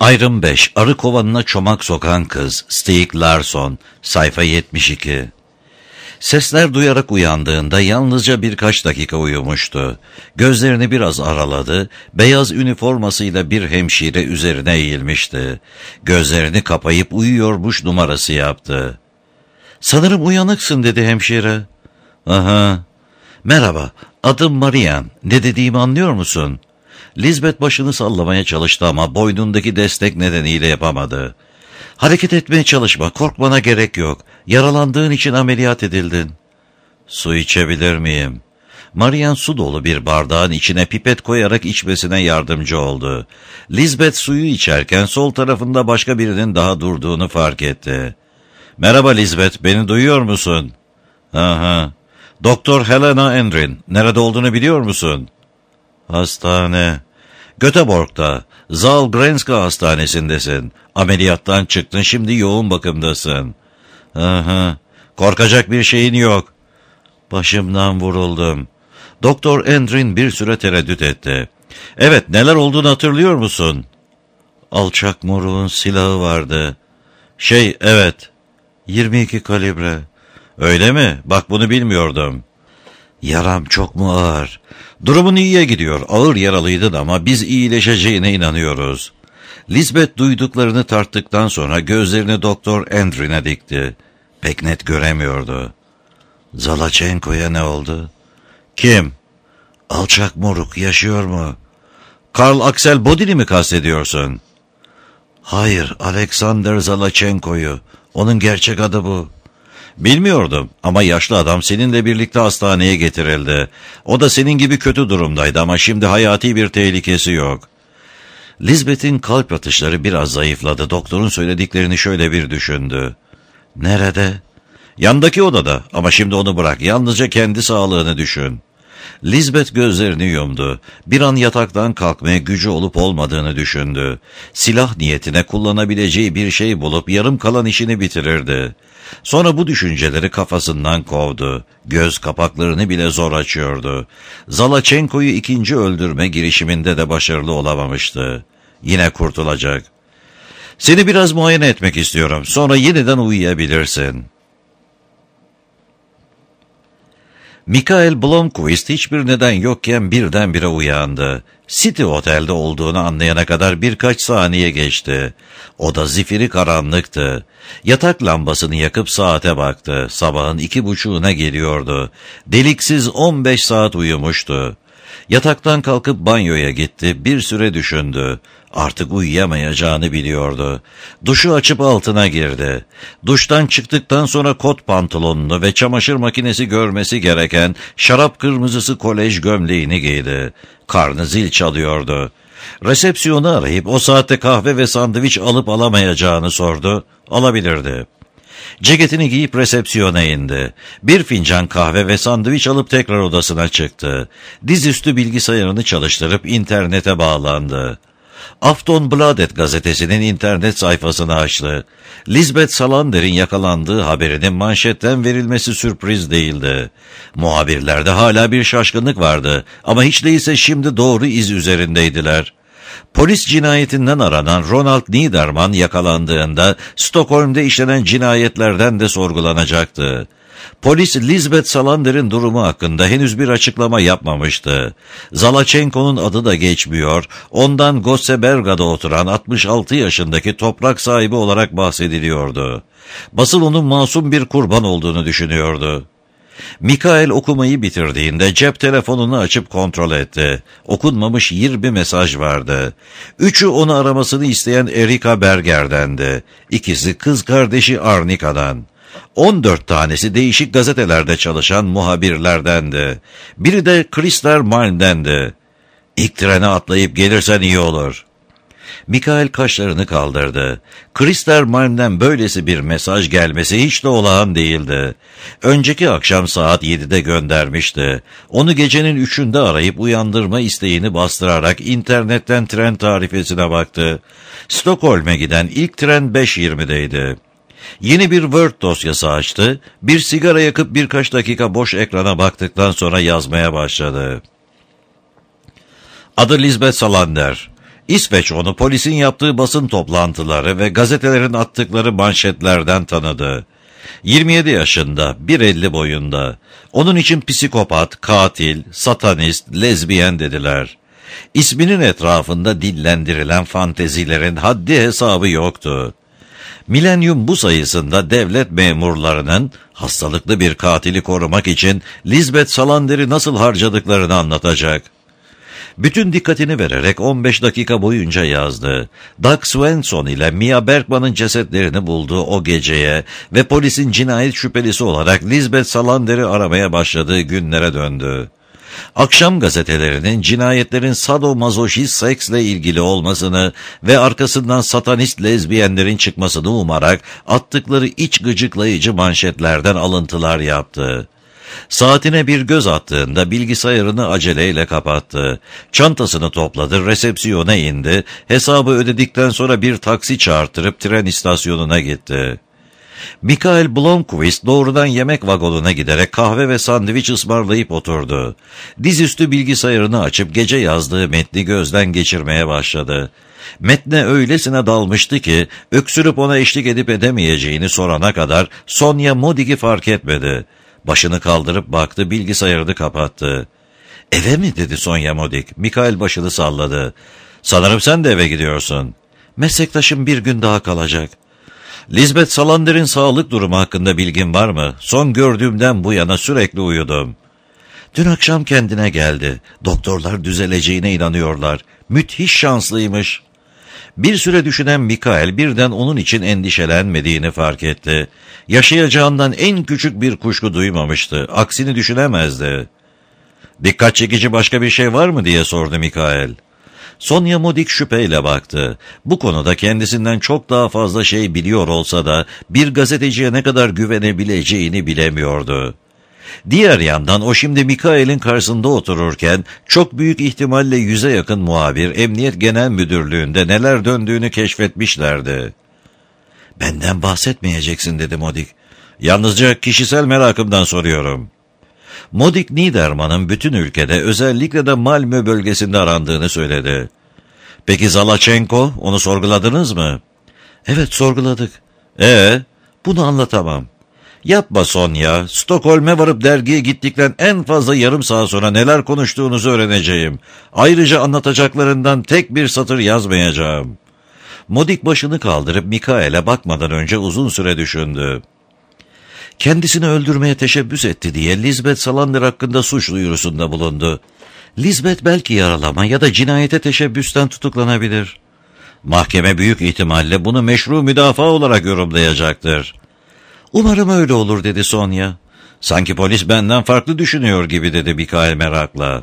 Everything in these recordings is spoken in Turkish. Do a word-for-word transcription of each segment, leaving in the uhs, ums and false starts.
Ayrım beş. Arı kovanına çomak sokan kız. Stieg Larsson. Sayfa yetmiş iki. Sesler duyarak uyandığında yalnızca birkaç dakika uyumuştu. Gözlerini biraz araladı. Beyaz üniformasıyla bir hemşire üzerine eğilmişti. Gözlerini kapayıp uyuyormuş numarası yaptı. "Sanırım uyanıksın," dedi hemşire. "Aha. Merhaba, adım Marian. Ne dediğimi anlıyor musun?" Lisbeth başını sallamaya çalıştı ama boynundaki destek nedeniyle yapamadı. "Hareket etmeye çalışma, korkmana gerek yok. Yaralandığın için ameliyat edildin." "Su içebilir miyim?" Marian su dolu bir bardağın içine pipet koyarak içmesine yardımcı oldu. Lisbeth suyu içerken sol tarafında başka birinin daha durduğunu fark etti. "Merhaba Lisbeth, beni duyuyor musun?" "Aha. Doktor Helena Endrin, nerede olduğunu biliyor musun?" "Hastane. Göteborg'da. Sahlgrenska hastanesindesin. Ameliyattan çıktın, şimdi yoğun bakımdasın." "Aha. Korkacak bir şeyin yok." "Başımdan vuruldum." Doktor Endrin bir süre tereddüt etti. "Evet, neler olduğunu hatırlıyor musun?" "Alçak moruğun silahı vardı." "Şey, evet." yirmi iki kalibre." "Öyle mi? Bak, bunu bilmiyordum." "Yaram çok mu ağır?" "Durumun iyiye gidiyor. Ağır yaralıydın ama biz iyileşeceğine inanıyoruz." Lisbeth duyduklarını tarttıktan sonra gözlerini Doktor Endrin'e dikti. Pek net göremiyordu. "Zalachenko'ya ne oldu?" "Kim?" "Alçak moruk yaşıyor mu?" "Karl Axel Bodin'i mi kastediyorsun?" "Hayır, Alexander Zalachenko'yu. Onun gerçek adı bu." "Bilmiyordum ama yaşlı adam seninle birlikte hastaneye getirildi. O da senin gibi kötü durumdaydı ama şimdi hayati bir tehlikesi yok." Lisbeth'in kalp atışları biraz zayıfladı. Doktorun söylediklerini şöyle bir düşündü. "Nerede?" "Yandaki odada ama şimdi onu bırak. Yalnızca kendi sağlığını düşün." Lisbeth gözlerini yumdu. Bir an yataktan kalkmaya gücü olup olmadığını düşündü. Silah niyetine kullanabileceği bir şey bulup yarım kalan işini bitirirdi. Sonra bu düşünceleri kafasından kovdu. Göz kapaklarını bile zor açıyordu. Zalachenko'yu ikinci öldürme girişiminde de başarılı olamamıştı. Yine kurtulacak. "Seni biraz muayene etmek istiyorum. Sonra yeniden uyuyabilirsin." Mikael Blomqvist hiçbir neden yokken birdenbire uyandı. City Otel'de olduğunu anlayana kadar birkaç saniye geçti. Oda zifiri karanlıktı. Yatak lambasını yakıp saate baktı. Sabahın iki buçuğuna geliyordu. Deliksiz on beş saat uyumuştu. Yataktan kalkıp banyoya gitti. Bir süre düşündü. Artık uyuyamayacağını biliyordu. Duşu açıp altına girdi. Duştan çıktıktan sonra kot pantolonunu ve çamaşır makinesi görmesi gereken şarap kırmızısı kolej gömleğini giydi. Karnı zil çalıyordu. Resepsiyonu arayıp o saatte kahve ve sandviç alıp alamayacağını sordu. Alabilirdi. Ceketini giyip resepsiyona indi. Bir fincan kahve ve sandviç alıp tekrar odasına çıktı. Dizüstü bilgisayarını çalıştırıp internete bağlandı. Aftonbladet gazetesinin internet sayfasını açtı. Lisbeth Salander'in yakalandığı haberinin manşetten verilmesi sürpriz değildi. Muhabirlerde hala bir şaşkınlık vardı ama hiç değilse şimdi doğru iz üzerindeydiler. Polis cinayetinden aranan Ronald Niederman yakalandığında Stockholm'de işlenen cinayetlerden de sorgulanacaktı. Polis Lisbeth Salander'in durumu hakkında henüz bir açıklama yapmamıştı. Zalachenko'nun adı da geçmiyor, ondan Gotseberga'da oturan altmış altı yaşındaki toprak sahibi olarak bahsediliyordu. Basın onun masum bir kurban olduğunu düşünüyordu. Mikael okumayı bitirdiğinde cep telefonunu açıp kontrol etti. Okunmamış yirmi mesaj vardı. Üçü onu aramasını isteyen Erika Berger'dendi. İkisi kız kardeşi Arnika'dan. on dört tanesi değişik gazetelerde çalışan muhabirlerdendi. Biri de Christer Malm'dendi. "İlk trene atlayıp gelirsen iyi olur." Mikael kaşlarını kaldırdı. Christer Malm'den böylesi bir mesaj gelmesi hiç de olağan değildi. Önceki akşam saat yedide göndermişti. Onu gecenin üçünde arayıp uyandırma isteğini bastırarak internetten tren tarifesine baktı. Stockholm'e giden ilk tren beş yirmideydi. Yeni bir Word dosyası açtı, bir sigara yakıp birkaç dakika boş ekrana baktıktan sonra yazmaya başladı. Adı Lisbeth Salander. İsveç onu polisin yaptığı basın toplantıları ve gazetelerin attıkları manşetlerden tanıdı. yirmi yedi yaşında, bir elli boyunda. Onun için psikopat, katil, satanist, lezbiyen dediler. İsminin etrafında dillendirilen fantezilerin haddi hesabı yoktu. Milenyum bu sayısında devlet memurlarının hastalıklı bir katili korumak için Lisbeth Salander'i nasıl harcadıklarını anlatacak. Bütün dikkatini vererek on beş dakika boyunca yazdı. Doug Swenson ile Mia Bergman'ın cesetlerini bulduğu o geceye ve polisin cinayet şüphelisi olarak Lisbeth Salander'i aramaya başladığı günlere döndü. Akşam gazetelerinin cinayetlerin sadomazoşist seksle ilgili olmasını ve arkasından satanist lezbiyenlerin çıkmasını umarak attıkları iç gıcıklayıcı manşetlerden alıntılar yaptı. Saatine bir göz attığında bilgisayarını aceleyle kapattı. Çantasını topladı, resepsiyona indi, hesabı ödedikten sonra bir taksi çağırtırıp tren istasyonuna gitti. Michael Blomqvist doğrudan yemek vagonuna giderek kahve ve sandviç ısmarlayıp oturdu. Dizüstü bilgisayarını açıp gece yazdığı metni gözden geçirmeye başladı. Metne öylesine dalmıştı ki öksürüp ona eşlik edip edemeyeceğini sorana kadar Sonya Modig'i fark etmedi. Başını kaldırıp baktı, bilgisayarını kapattı. "Eve mi?" dedi Sonya Modig. Michael başını salladı. "Sanırım sen de eve gidiyorsun." "Meslektaşım bir gün daha kalacak." "Lisbeth Salander'in sağlık durumu hakkında bilgin var mı? Son gördüğümden bu yana sürekli uyudum." "Dün akşam kendine geldi. Doktorlar düzeleceğine inanıyorlar. Müthiş şanslıymış." Bir süre düşünen Michael birden onun için endişelenmediğini fark etti. Yaşayacağından en küçük bir kuşku duymamıştı. Aksini düşünemezdi. "Dikkat çekici başka bir şey var mı?" diye sordu Michael. Sonya Modig şüpheyle baktı. Bu konuda kendisinden çok daha fazla şey biliyor olsa da bir gazeteciye ne kadar güvenebileceğini bilemiyordu. Diğer yandan o şimdi Michael'in karşısında otururken çok büyük ihtimalle yüze yakın muhabir Emniyet Genel Müdürlüğü'nde neler döndüğünü keşfetmişlerdi. "Benden bahsetmeyeceksin," dedi Modig. "Yalnızca kişisel merakımdan soruyorum." Modig Niederman'ın bütün ülkede özellikle de Malmö bölgesinde arandığını söyledi. "Peki Zalachenko, onu sorguladınız mı?" "Evet, sorguladık." "Ee, bunu anlatamam." "Yapma Sonya, Stockholm'e varıp dergiye gittikten en fazla yarım saat sonra neler konuştuğunuzu öğreneceğim. Ayrıca anlatacaklarından tek bir satır yazmayacağım." Modig başını kaldırıp Michael'e bakmadan önce uzun süre düşündü. Kendisini öldürmeye teşebbüs etti diye Lisbeth Salander hakkında suç duyurusunda bulundu. Lisbeth belki yaralama ya da cinayete teşebbüsten tutuklanabilir. Mahkeme büyük ihtimalle bunu meşru müdafaa olarak yorumlayacaktır. "Umarım öyle olur," dedi Sonya. "Sanki polis benden farklı düşünüyor gibi," dedi Michael merakla.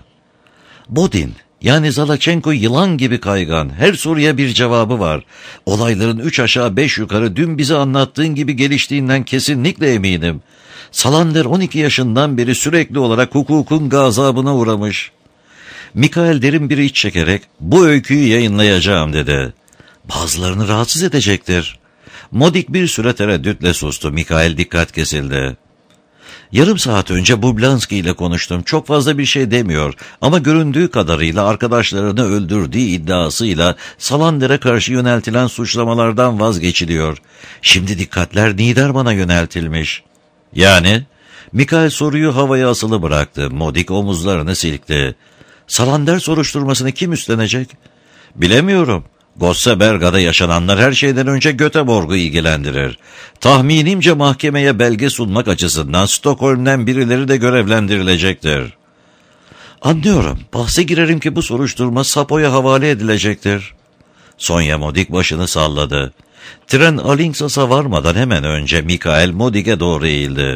"Bodin, yani Zalachenko yılan gibi kaygan, her soruya bir cevabı var. Olayların üç aşağı beş yukarı dün bize anlattığın gibi geliştiğinden kesinlikle eminim. Salander on iki yaşından beri sürekli olarak hukukun gazabına uğramış." Michael derin bir iç çekerek, "Bu öyküyü yayınlayacağım," dedi. "Bazılarını rahatsız edecektir." Modig bir süre tereddütle sustu. Michael dikkat kesildi. "Yarım saat önce Bublanski ile konuştum. Çok fazla bir şey demiyor ama göründüğü kadarıyla arkadaşlarını öldürdüğü iddiasıyla Salander'e karşı yöneltilen suçlamalardan vazgeçiliyor. Şimdi dikkatler Niederman'a yöneltilmiş." "Yani?" Michael soruyu havaya asılı bıraktı. Modig omuzlarını silkti. "Salander soruşturmasını kim üstlenecek?" "Bilemiyorum. Gosseberga'da yaşananlar her şeyden önce Göteborg'u ilgilendirir. Tahminimce mahkemeye belge sunmak açısından Stockholm'den birileri de görevlendirilecektir." "Anlıyorum. Bahse girerim ki bu soruşturma Sapo'ya havale edilecektir." Sonya Modig başını salladı. Tren Alingsas'a varmadan hemen önce Michael Modig'e doğru eğildi.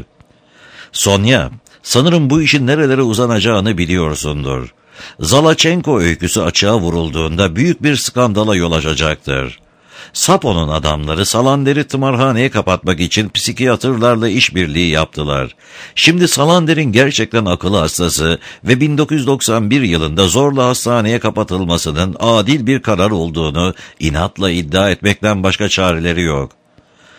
"Sonya, sanırım bu işin nerelere uzanacağını biliyorsundur. Zalachenko öyküsü açığa vurulduğunda büyük bir skandala yol açacaktır. Sapo'nun adamları Salander'i tımarhaneye kapatmak için psikiyatrlarla işbirliği yaptılar. Şimdi Salander'in gerçekten akıl hastası ve bin dokuz yüz doksan bir yılında zorla hastaneye kapatılmasının adil bir karar olduğunu inatla iddia etmekten başka çareleri yok."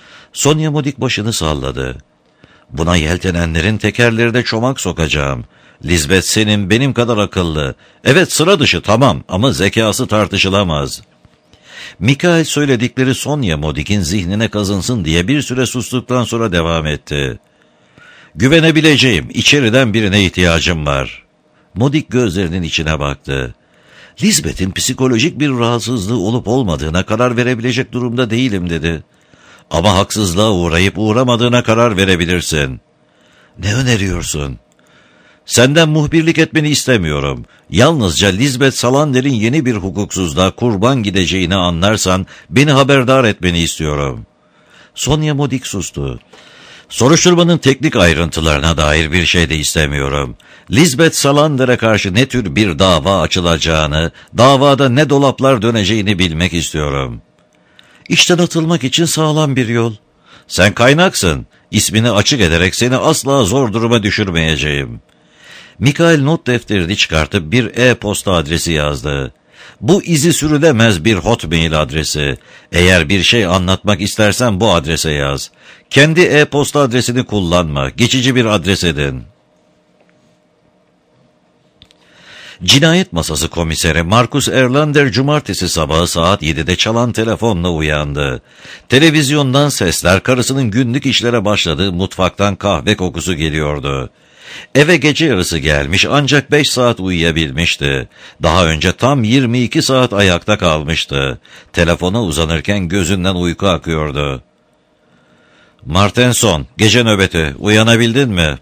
Sonya Modig başını salladı. "Buna yeltenenlerin tekerlerine çomak sokacağım. Lisbeth senin benim kadar akıllı. Evet, sıra dışı tamam ama zekası tartışılamaz. Mikael söyledikleri Sonya Modic'in zihnine kazınsın diye bir süre sustuktan sonra devam etti. Güvenebileceğim, içeriden birine ihtiyacım var. Modic gözlerinin içine baktı. Lisbeth'in psikolojik bir rahatsızlığı olup olmadığına karar verebilecek durumda değilim dedi. Ama haksızlığa uğrayıp uğramadığına karar verebilirsin. Ne öneriyorsun? Senden muhbirlik etmeni istemiyorum. Yalnızca Lisbeth Salander'in yeni bir hukuksuzluğa kurban gideceğini anlarsan beni haberdar etmeni istiyorum. Sonya Modic sustu. Soruşturmanın teknik ayrıntılarına dair bir şey de istemiyorum. Lisbeth Salander'e karşı ne tür bir dava açılacağını, davada ne dolaplar döneceğini bilmek istiyorum. İşten atılmak için sağlam bir yol. Sen kaynaksın. İsmini açık ederek seni asla zor duruma düşürmeyeceğim. Mikael not defterini çıkartıp bir e-posta adresi yazdı. Bu izi sürülemez bir hotmail adresi. Eğer bir şey anlatmak istersen bu adrese yaz. Kendi e-posta adresini kullanma. Geçici bir adres edin. Cinayet masası komiseri Markus Erlander cumartesi sabahı saat yedide çalan telefonla uyandı. Televizyondan sesler, karısının günlük işlere başladığı mutfaktan kahve kokusu geliyordu. Eve gece yarısı gelmiş ancak beş saat uyuyabilmişti. Daha önce tam yirmi iki saat ayakta kalmıştı. Telefona uzanırken gözünden uyku akıyordu. Martenson, gece nöbeti, uyanabildin mi?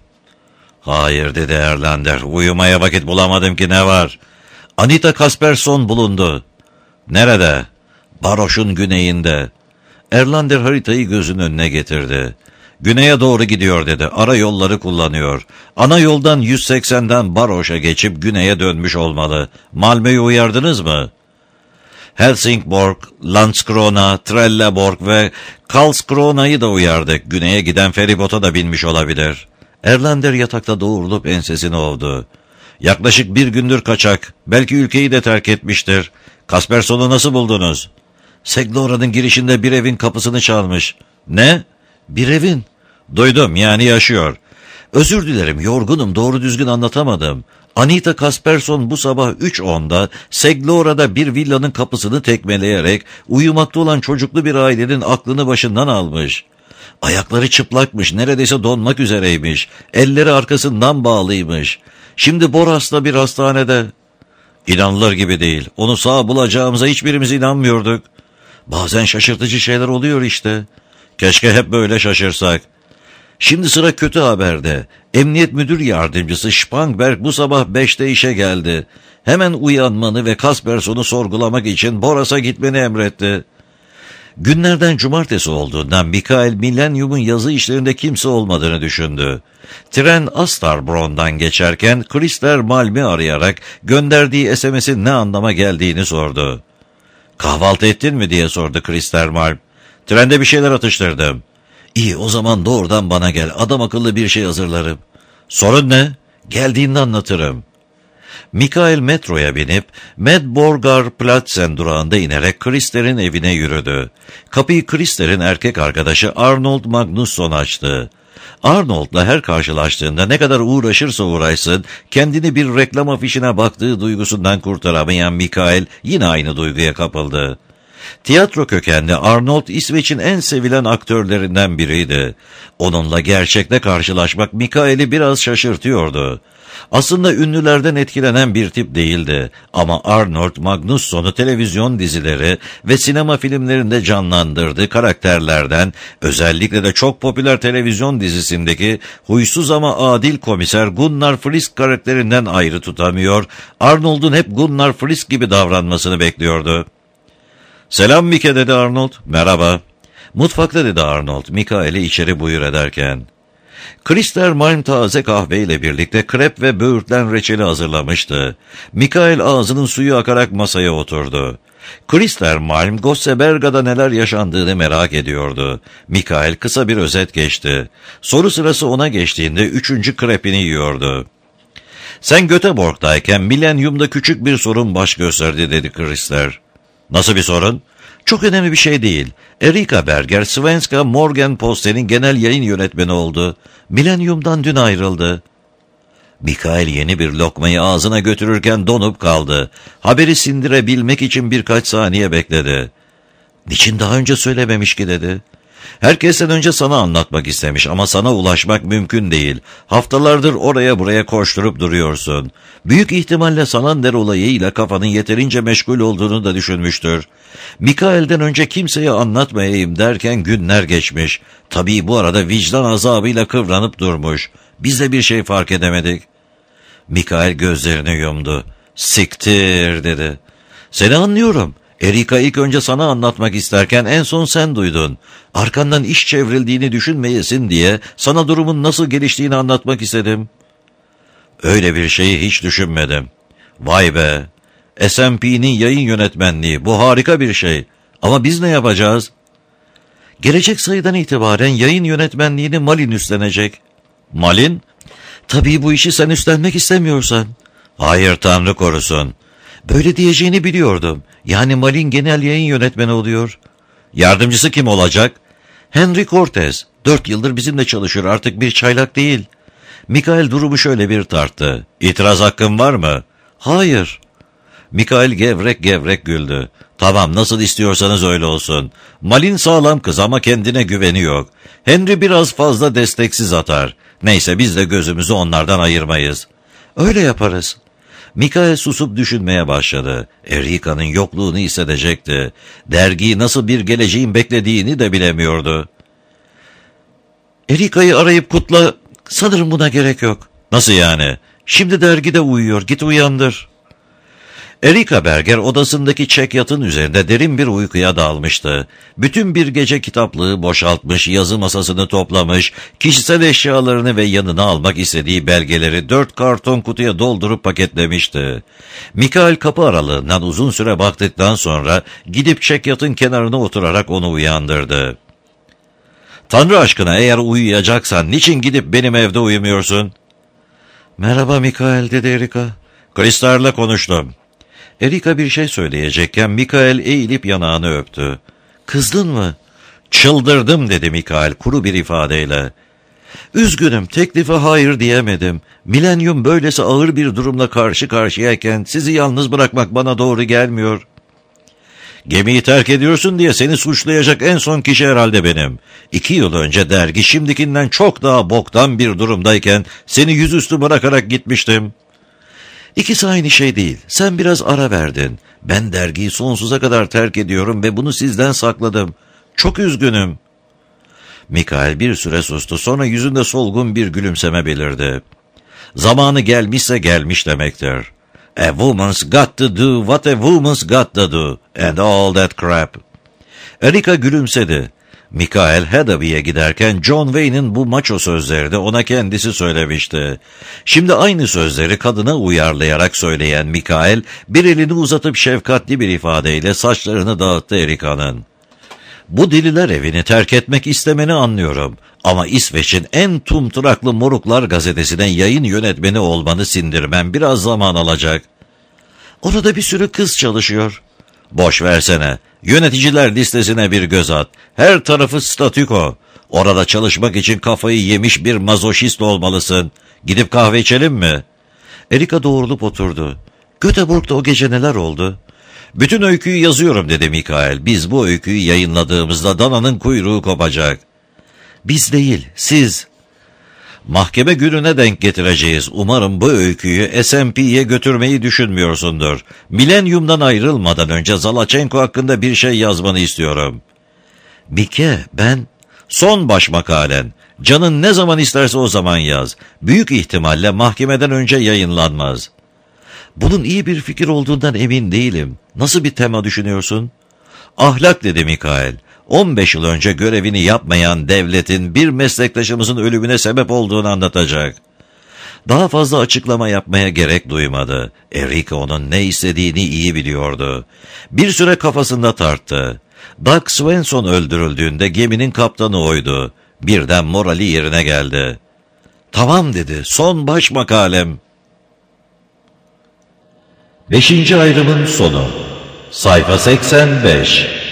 Hayır dedi Erlander, uyumaya vakit bulamadım ki, ne var? Anita Kasperson bulundu. Nerede? Baroş'un güneyinde. Erlander haritayı gözünün önüne getirdi. Güneye doğru gidiyor dedi. Ara yolları kullanıyor. Ana yoldan yüz seksenden Baroş'a geçip güneye dönmüş olmalı. Malmö'yü uyardınız mı? Helsingborg, Landskrona, Trelleborg ve Karlskrona'yı da uyardık. Güneye giden feribota da binmiş olabilir. Erlander yatakta doğrulup ensesini ovdu. Yaklaşık bir gündür kaçak. Belki ülkeyi de terk etmiştir. Kasperson'u nasıl buldunuz? Seglora'nın girişinde bir evin kapısını çalmış. Ne? Bir evin? Duydum, yani yaşıyor. Özür dilerim, yorgunum, doğru düzgün anlatamadım. Anita Kasperson bu sabah üç onda Seglora'da bir villanın kapısını tekmeleyerek uyumakta olan çocuklu bir ailenin aklını başından almış. Ayakları çıplakmış, neredeyse donmak üzereymiş. Elleri arkasından bağlıymış. Şimdi Boras'ta bir hastanede. İnanılır gibi değil. Onu sağ bulacağımıza hiçbirimiz inanmıyorduk. Bazen şaşırtıcı şeyler oluyor işte. Keşke hep böyle şaşırsak. Şimdi sıra kötü haberde. Emniyet Müdür Yardımcısı Spangberg bu sabah beşte işe geldi. Hemen uyanmanı ve Kasperson'u sorgulamak için Boras'a gitmeni emretti. Günlerden cumartesi olduğundan Mikael Millennium'un yazı işlerinde kimse olmadığını düşündü. Tren Astarbron'dan geçerken Christer Malm'i arayarak gönderdiği S M S'in ne anlama geldiğini sordu. "Kahvaltı ettin mi?" diye sordu Christer Malm. "Trende bir şeyler atıştırdım." "İyi, o zaman doğrudan bana gel. Adam akıllı bir şey hazırlarım." "Sorun ne?" "Geldiğinde anlatırım." Mikael metroya binip Medborgar Platsen durağında inerek Christer'in evine yürüdü. Kapıyı Christer'in erkek arkadaşı Arnold Magnusson açtı. Arnold'la her karşılaştığında ne kadar uğraşırsa uğraşsın kendini bir reklam afişine baktığı duygusundan kurtaramayan Mikael yine aynı duyguya kapıldı. Tiyatro kökenli Arnold, İsveç'in en sevilen aktörlerinden biriydi. Onunla gerçekte karşılaşmak Mikael'i biraz şaşırtıyordu. Aslında ünlülerden etkilenen bir tip değildi ama Arnold Magnusson'u televizyon dizileri ve sinema filmlerinde canlandırdığı karakterlerden, özellikle de çok popüler televizyon dizisindeki huysuz ama adil komiser Gunnar Frisk karakterinden ayrı tutamıyor, Arnold'un hep Gunnar Frisk gibi davranmasını bekliyordu. "Selam Mike," dedi Arnold. "Merhaba." "Mutfakta," dedi Arnold, Mikael'i içeri buyur ederken. Christer Malm taze kahveyle birlikte krep ve böğürtlen reçeli hazırlamıştı. Mikael ağzının suyu akarak masaya oturdu. Christer Malm, Gosseberga'da neler yaşandığını merak ediyordu. Mikael kısa bir özet geçti. Soru sırası ona geçtiğinde üçüncü krepini yiyordu. "Sen Göteborg'dayken Millennium'da küçük bir sorun baş gösterdi," dedi Christer. "Nasıl bir sorun?" "Çok önemli bir şey değil. Erika Berger, Svenska Morgenposten'in genel yayın yönetmeni oldu. Millennium'dan dün ayrıldı." Mikael yeni bir lokmayı ağzına götürürken donup kaldı. Haberi sindirebilmek için birkaç saniye bekledi. "Niçin daha önce söylememiş ki?" dedi. "Herkesten önce sana anlatmak istemiş ama sana ulaşmak mümkün değil. Haftalardır oraya buraya koşturup duruyorsun. Büyük ihtimalle Salander olayıyla kafanın yeterince meşgul olduğunu da düşünmüştür. Mikael'den önce kimseye anlatmayayım derken günler geçmiş. Tabii bu arada vicdan azabıyla kıvranıp durmuş. Biz de bir şey fark edemedik." Mikael gözlerini yumdu. "Siktir," dedi. "Seni anlıyorum. Erika ilk önce sana anlatmak isterken en son sen duydun. Arkandan iş çevrildiğini düşünmeyesin diye sana durumun nasıl geliştiğini anlatmak istedim." "Öyle bir şeyi hiç düşünmedim." "Vay be! S and P'nin yayın yönetmenliği, bu harika bir şey. Ama biz ne yapacağız?" "Gelecek sayıdan itibaren yayın yönetmenliğini Malin üstlenecek." "Malin?" "Tabii bu işi sen üstlenmek istemiyorsan." "Hayır, Tanrı korusun." "Böyle diyeceğini biliyordum. Yani Malin genel yayın yönetmeni oluyor." "Yardımcısı kim olacak?" "Henry Cortez. Dört yıldır bizimle çalışıyor, artık bir çaylak değil." Mikael durumu şöyle bir tarttı. "İtiraz hakkın var mı?" "Hayır." Mikael gevrek gevrek güldü. "Tamam, nasıl istiyorsanız öyle olsun. Malin sağlam kız ama kendine güveni yok. Henry biraz fazla desteksiz atar. Neyse, biz de gözümüzü onlardan ayırmayız." "Öyle yaparız." Mikael susup düşünmeye başladı. Erika'nın yokluğunu hissedecekti. Dergiyi nasıl bir geleceğin beklediğini de bilemiyordu. "Erika'yı arayıp kutla." "Sanırım buna gerek yok." "Nasıl yani?" "Şimdi dergide uyuyor, git uyandır." Erika Berger odasındaki çekyatın üzerinde derin bir uykuya dalmıştı. Bütün bir gece kitaplığı boşaltmış, yazı masasını toplamış, kişisel eşyalarını ve yanına almak istediği belgeleri dört karton kutuya doldurup paketlemişti. Mikael kapı aralığından uzun süre baktıktan sonra gidip çekyatın kenarına oturarak onu uyandırdı. "Tanrı aşkına, eğer uyuyacaksan niçin gidip benim evde uyumuyorsun?" "Merhaba Mikael," dedi Erika. "Kristal'le konuştum." Erika bir şey söyleyecekken Mikael eğilip yanağını öptü. "Kızdın mı?" "Çıldırdım," dedi Mikael kuru bir ifadeyle. "Üzgünüm, teklife hayır diyemedim. Milenyum böylesi ağır bir durumla karşı karşıyayken sizi yalnız bırakmak bana doğru gelmiyor." "Gemiyi terk ediyorsun diye seni suçlayacak en son kişi herhalde benim. İki yıl önce dergi şimdikinden çok daha boktan bir durumdayken seni yüzüstü bırakarak gitmiştim." "İkisi aynı şey değil. Sen biraz ara verdin. Ben dergiyi sonsuza kadar terk ediyorum ve bunu sizden sakladım. Çok üzgünüm." Mikael bir süre sustu, sonra yüzünde solgun bir gülümseme belirdi. "Zamanı gelmişse gelmiş demektir. A woman's got to do what a woman's got to do and all that crap." Erika gülümsedi. Mikael Hedaby'ye giderken John Wayne'in bu maço sözleri de ona kendisi söylemişti. Şimdi aynı sözleri kadına uyarlayarak söyleyen Mikael bir elini uzatıp şefkatli bir ifadeyle saçlarını dağıttı Erika'nın. "Bu deliler evini terk etmek istemeni anlıyorum. Ama İsveç'in en tumturaklı Moruklar gazetesine yayın yönetmeni olmanı sindirmem biraz zaman alacak." "Orada bir sürü kız çalışıyor." "Boş versene. Yöneticiler listesine bir göz at. Her tarafı statüko. Orada çalışmak için kafayı yemiş bir mazoşist olmalısın. Gidip kahve içelim mi?" Erika doğrulup oturdu. "Göteborg'da o gece neler oldu?" "Bütün öyküyü yazıyorum," dedi Mikael. "Biz bu öyküyü yayınladığımızda dananın kuyruğu kopacak." "Biz değil, siz." "Mahkeme gününe denk getireceğiz. Umarım bu öyküyü S and P'ye götürmeyi düşünmüyorsundur. Milenyum'dan ayrılmadan önce Zalachenko hakkında bir şey yazmanı istiyorum." "Mike, ben..." "Son baş makalen. Canın ne zaman isterse o zaman yaz. Büyük ihtimalle mahkemeden önce yayınlanmaz." "Bunun iyi bir fikir olduğundan emin değilim. Nasıl bir tema düşünüyorsun?" "Ahlak," dedi Mikael. on beş yıl önce görevini yapmayan devletin bir meslektaşımızın ölümüne sebep olduğunu anlatacak." Daha fazla açıklama yapmaya gerek duymadı. Erika onun ne istediğini iyi biliyordu. Bir süre kafasında tarttı. Doug Swenson öldürüldüğünde geminin kaptanı oydu. Birden morali yerine geldi. "Tamam," dedi, "son baş makalem." Beşinci ayrımın sonu. Sayfa seksen beş.